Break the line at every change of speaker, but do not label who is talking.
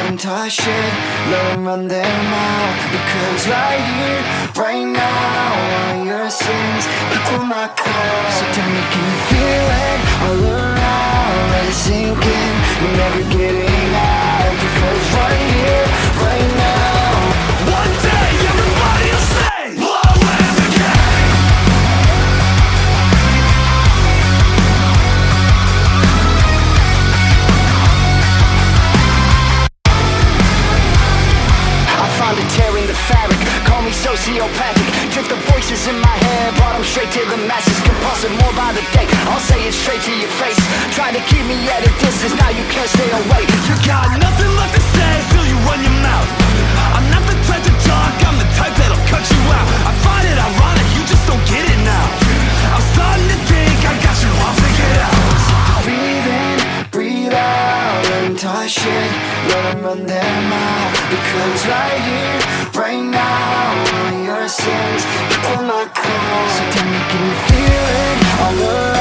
touch it, let them run their mouth. Because right here, right now, all your sins equal my call. So tell me, can you feel it all around? Let it sink in, you're never getting out. Because right here, right now, one day everybody will say, blow in the game. I find a tear in the fabric, call me sociopathic. Drift the voices in my head, brought them straight to the masses. Compulsive more by the day, I'll say it straight to your face. Try to keep me at a distance, now you can't stay away. You got nothing left to say, till you run your mouth. I'm not the type to talk, I'm the type that'll cut you out. I find it ironic, you just don't get it now. I'm starting to think I got you all figured out. Breathe in, breathe out, let them touch it, let them run their mouth. Because right here, right now, all your sins equal my call. So tell me, can you feel it all around?